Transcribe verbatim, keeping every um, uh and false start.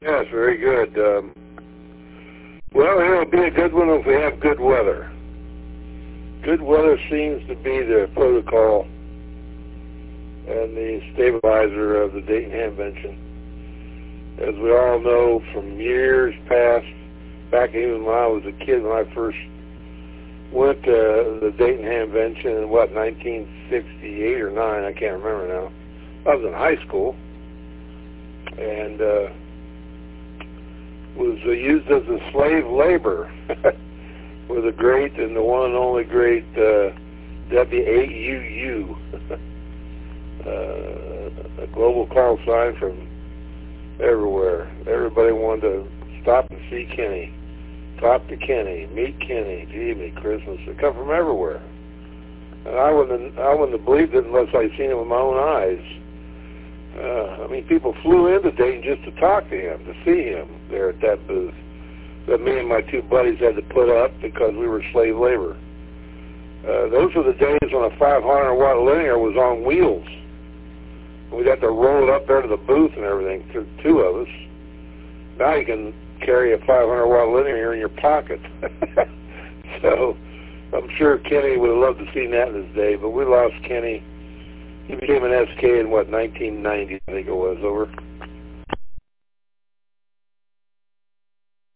Yes, very good. Um, well, it'll be a good one if we have good weather. Good weather seems to be the protocol and the stabilizer of the Dayton Hamvention. As we all know from years past, back even when I was a kid, when I first went to the Dayton Hamvention in, what, nineteen sixty-eight or nine, I can't remember now. I was in high school, and uh, was uh, used as a slave labor with the great and the one and only great uh, W A U U, uh, a global call sign from everywhere. Everybody wanted to stop and see Kenny, talk to Kenny, meet Kenny, gee, me Christmas. They come from everywhere, and I wouldn't, I wouldn't have believed it unless I'd seen it with my own eyes. Uh, I mean, people flew into Dayton just to talk to him, to see him there at that booth that me and my two buddies had to put up because we were slave labor. Uh, those were the days when a five hundred watt linear was on wheels. We'd have to roll it up there to the booth and everything, to two of us. Now you can carry a five hundred watt linear in your pocket. So I'm sure Kenny would have loved to see that in his day, but we lost Kenny. He became an S K in, what, nineteen ninety, I think it was, over.